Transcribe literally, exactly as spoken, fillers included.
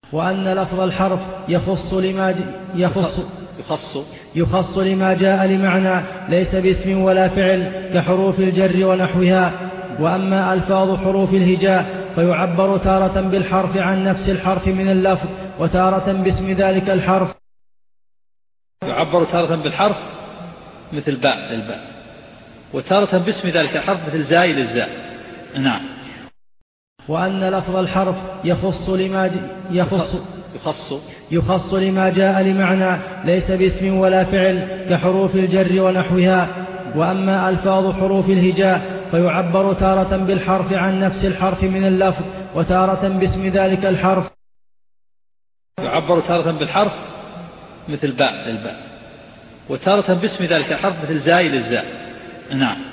وأن لفظ الحرف يخص لما يخص يخص يخص لما جاء لمعنى ليس باسم ولا فعل كحروف الجر ونحوها. وأما ألفاظ حروف الهجاء فيعبر تارة بالحرف عن نفس الحرف من اللفظ وتارة باسم ذلك الحرف. يعبر تارة بالحرف مثل باء للباء، وتارة باسم ذلك الحرف مثل زاي للزاء. نعم. وأن لفظ الحرف يخص لما يخص يخص يخص لما جاء لمعنى ليس باسم ولا فعل كحروف الجر ونحوها. وأما ألفاظ حروف الهجاء فيعبر تارة بالحرف عن نفس الحرف من اللفظ وتارة باسم ذلك الحرف. يعبر تارة بالحرف مثل باء للباء، وتارة باسم ذلك الحرف مثل زاي للزاء. نعم.